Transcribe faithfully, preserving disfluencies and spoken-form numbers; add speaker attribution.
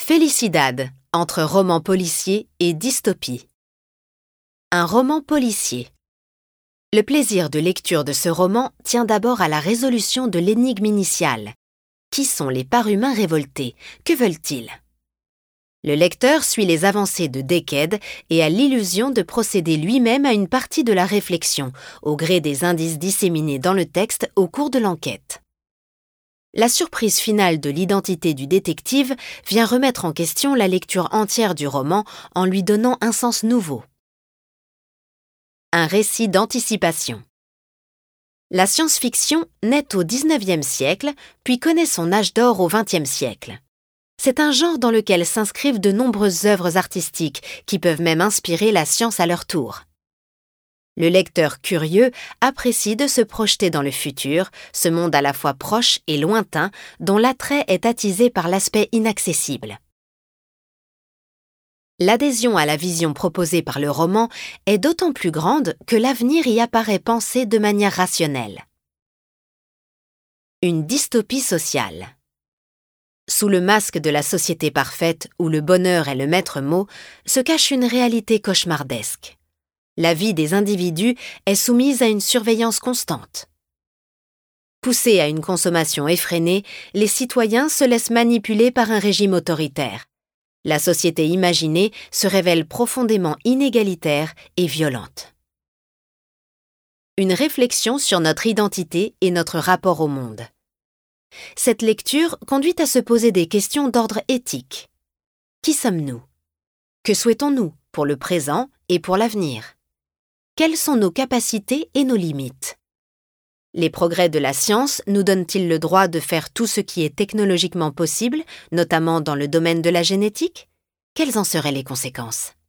Speaker 1: Felicidad, entre roman policier et dystopie. Un roman policier. Le plaisir de lecture de ce roman tient d'abord à la résolution de l'énigme initiale. Qui sont les parhumains révoltés? Que veulent-ils? Le lecteur suit les avancées de Deked et a l'illusion de procéder lui-même à une partie de la réflexion, au gré des indices disséminés dans le texte au cours de l'enquête. La surprise finale de l'identité du détective vient remettre en question la lecture entière du roman en lui donnant un sens nouveau. Un récit d'anticipation. La science-fiction naît au dix-neuvième siècle, puis connaît son âge d'or au vingtième siècle. C'est un genre dans lequel s'inscrivent de nombreuses œuvres artistiques qui peuvent même inspirer la science à leur tour. Le lecteur curieux apprécie de se projeter dans le futur, ce monde à la fois proche et lointain dont l'attrait est attisé par l'aspect inaccessible. L'adhésion à la vision proposée par le roman est d'autant plus grande que l'avenir y apparaît pensé de manière rationnelle. Une dystopie sociale. Sous le masque de la société parfaite où le bonheur est le maître mot, se cache une réalité cauchemardesque. La vie des individus est soumise à une surveillance constante. Poussés à une consommation effrénée, les citoyens se laissent manipuler par un régime autoritaire. La société imaginée se révèle profondément inégalitaire et violente. Une réflexion sur notre identité et notre rapport au monde. Cette lecture conduit à se poser des questions d'ordre éthique. Qui sommes-nous? Que souhaitons-nous pour le présent et pour l'avenir? Quelles sont nos capacités et nos limites? Les progrès de la science nous donnent-ils le droit de faire tout ce qui est technologiquement possible, notamment dans le domaine de la génétique? Quelles en seraient les conséquences?